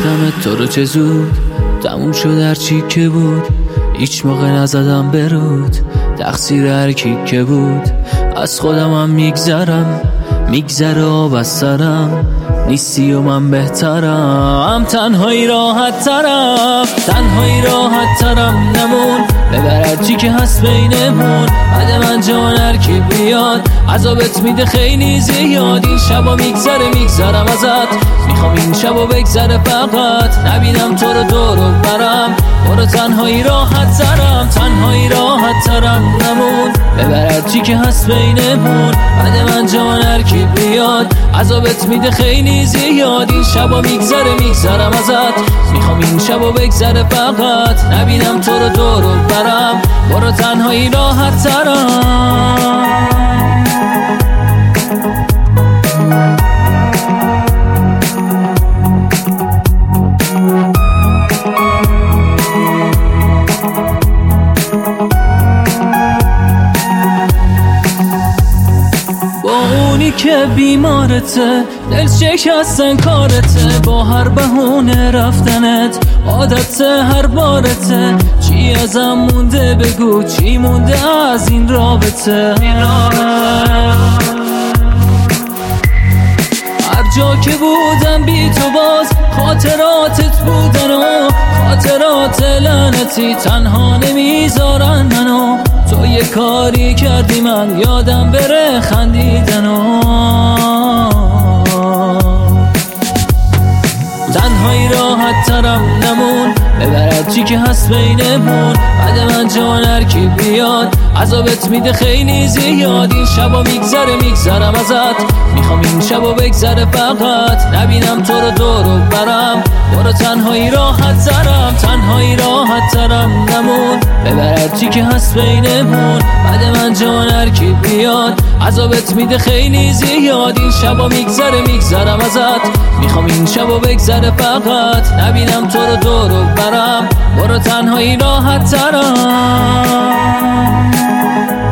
دیدم تو رو چه زود تموم شد هر چی که بود، هیچ موقع نزدم برود تقصیر هر کی که بود. از خودم هم میگذره آب از سرم، نیستی و من بهترم، تنهایی راحت ترم نمون، ببر چی که هست بینمون. بعد من جان هر کی بیاد عذابت میده خیلی زیاد. این شبا میگذرم ازت، میخوام این شبا بگذره فقط نبینم تو رو دور و برم. برو تنهایی راحت ترم نمون، ببر چی که هست بینمون. بعد من جان هر کی بیاد عذابت میده خیلی زیاد. این شبا میگذرم ازت، میخوام این شبا بگذره فقط نبینم تو رو دور و برم. برو تنهایی راحت ترم. که بیمارته دل شکستن کارته، با هر بهونه رفتنت عادت هر بارته. چی ازم مونده بگو، چی مونده از این رابطه. هر جا که بودم بی تو باز خاطراتت بودن و خاطرات لعنتی تنها نمیذارن منو. تو یه کاری کردی من یادم بره خندیدن و تنهایی راحت ترم نمون، ببرد چی که هست بینمون. بعد من جان هر کی بیاد عذابت میده خیلی زیاد. این شبا میگذرم ازت، میخوام این شبا بگذره فقط نبینم تو رو دور و برم. برو تنهایی راحت ترم نمون، ببرد چی که هست بینمون. بعد من جان هر کی بیاد عذابت میده خیلی زیاد. این شبا میگذرم ازت، میخوام این شبا بگذره فقط نبینم تو رو دور و برم. برو تنهایی راحت ترم.